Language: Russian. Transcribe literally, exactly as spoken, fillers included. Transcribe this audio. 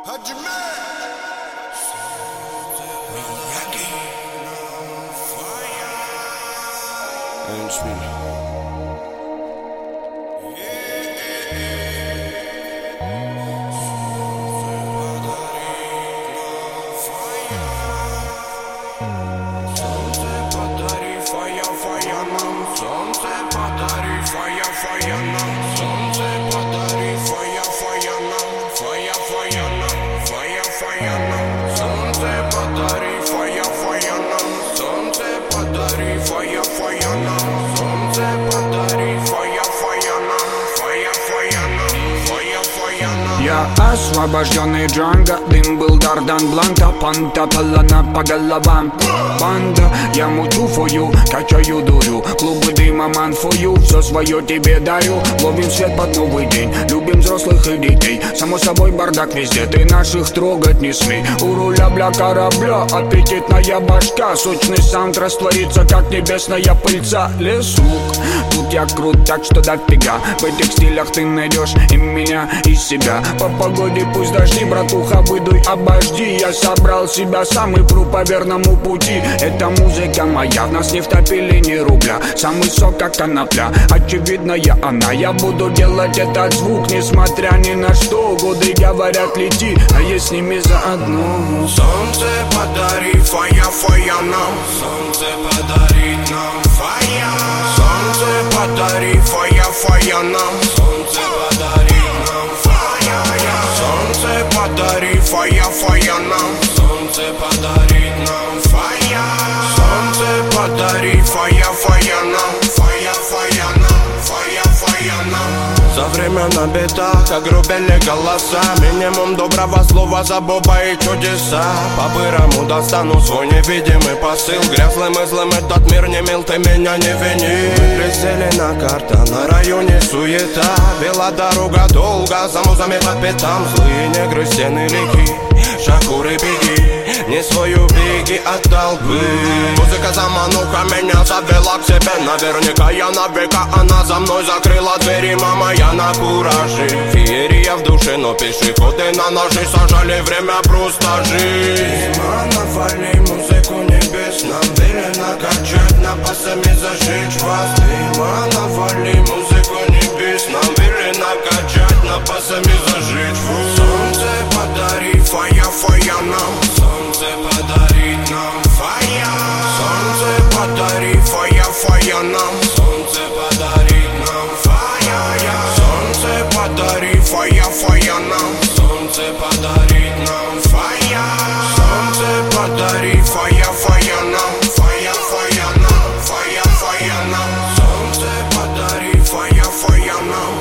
Я освобожденный Джанго, дым был Дардан Бланта, панта палана по головам. Банда, я мутю фою, качаю дурю, клубы дыма ман фою, все свое тебе дарю. Ловим свет под новый день, любим взрослых и детей. Само собой бардак везде, ты наших трогать не смей. У руля бля корабля, аппетитная башка, сочный саунд растворится, как небесная пыльца. Лесук, тут я крут, так что дофига. В этих стилях ты найдешь и меня, и себя. По погоде пусть дожди, братуха, выдуй, обожди. Я собрал себя сам и пру по верному пути. Эта музыка моя, в нас не втопили ни рубля. Самый сок, как конопля, очевидная она. Я буду делать этот звук, несмотря ни на что. Годы говорят, лети, а я с ними заодно. Солнце подари, фая, фая нам. Солнце подарит нам фая. Солнце подари, фая, фая нам. Солнце подарит нам фая. Солнце подари, фая, фая нам. Солнце подарит нам фая. Солнце подари, фая, фая нам. Фая, фая нам, фая, фая нам. За время на битах огрубели голоса. Минимум доброго слова за Боба и чудеса. По-бырому достану свой невидимый посыл. Грязлым и злым этот мир не мил, ты меня не вини. Мы присели на карта, на районе суета. Вела дорога долго, за музами по пятам. Злые негры, стены реки, шакуры беги. Не свою беги от толпы. Музыка замануха меня завела к себе. Наверняка я на века, она за мной закрыла двери. Мама, я на кураже, феерия в душе. Но пешеходы на ножи сажали, время просто жить. Навали музыку небес, нам велено качать, напасами зажечь вас. Навали музыку небес, нам велено качать, напасами зажечь вас. Солнце подари, фая, фая нам. Солнце подарит нам фая. Солнце подари, фая, фая нам. Солнце подарит нам фая. Солнце подари, фая, фая нам. Солнце подарит нам фая. Солнце подари, фая, фая нам. Фая, фая нам, фая, фая нам. Солнце подари, фая, фая нам.